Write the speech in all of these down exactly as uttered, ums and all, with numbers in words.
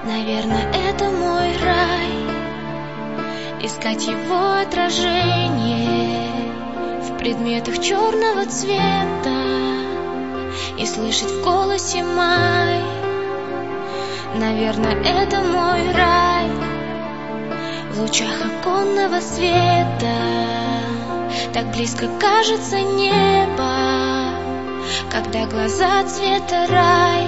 Наверное, это мой рай, искать его отражение в предметах черного цвета и слышать в голосе май. Наверное, это мой рай, в лучах оконного света так близко кажется небо, когда глаза цвета рай.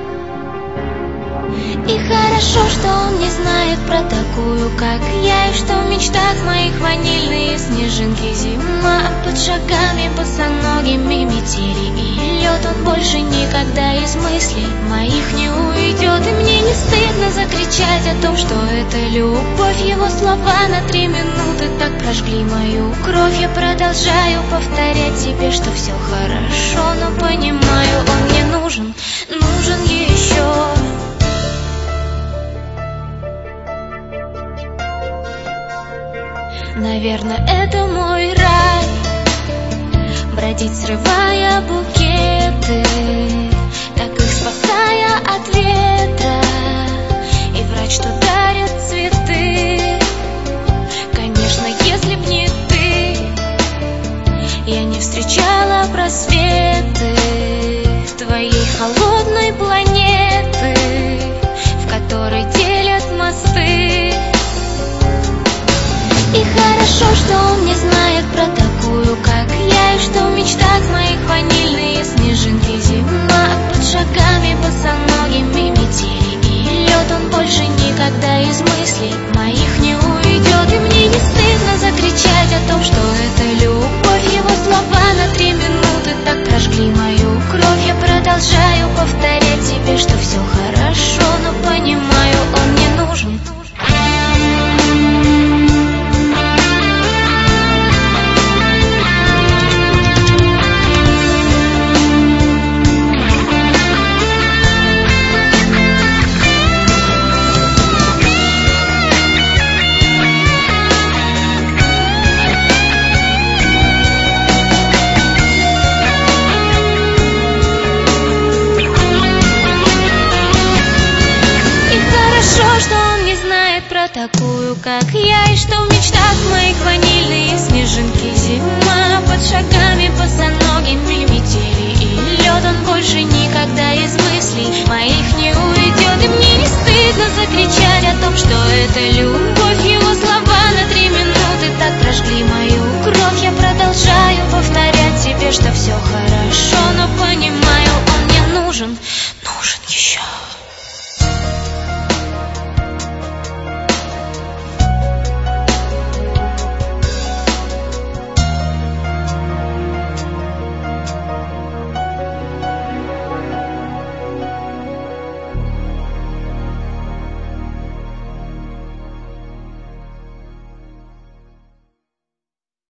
И хорошо, что он не знает про такую, как я, и что в мечтах моих ванильные снежинки зима, под шагами босоногими метели и лед. Он больше никогда из мыслей моих не уйдет, и мне не стыдно закричать о том, что это любовь. Его слова на три минуты так прожгли мою кровь. Я продолжаю повторять себе, что все хорошо, но понимаю, он мне нужен, нужен еще. Наверное, это мой рай, бродить, срывая букеты, так их спасая от ветра, и врать, что дарят цветы. Конечно, если б не ты, я не встречала просветы твоей холодной планеты, в которой делят мосты. И хорошо, что он не знает про такую, как я, и что в мечтах моих ванильные снежинки зима, под шагами босоногими метели и лед. Он больше никогда из мыслей моих не уйдет, и мне не стыдно закричать о том, что это любовь. Его слова на три минуты так прожгли мою кровь. Я продолжаю повторять себе, что все хорошо, но понимаю, он мне нужен. Такую, как я, и что в мечтах моих ванильные снежинки зима, под шагами босоногими метели и лед. Он больше никогда из мыслей моих не уйдет, и мне не стыдно закричать о том, что это любовь. Его слова на три минуты так прожгли мою